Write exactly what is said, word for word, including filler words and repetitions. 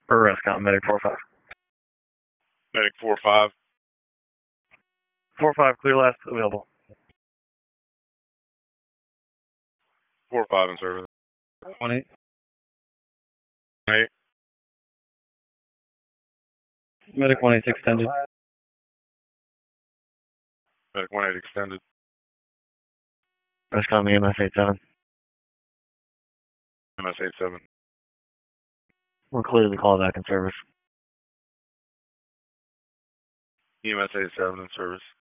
For Rescott, Medic four five. Medic four five. four five, clear last available. four five in service. one eight. eight. Medic one eight extended. Medic one eight extended. Rescott, E M S eight seven. M S eight seven. We're clearly called back in service. E M S eight seven in service.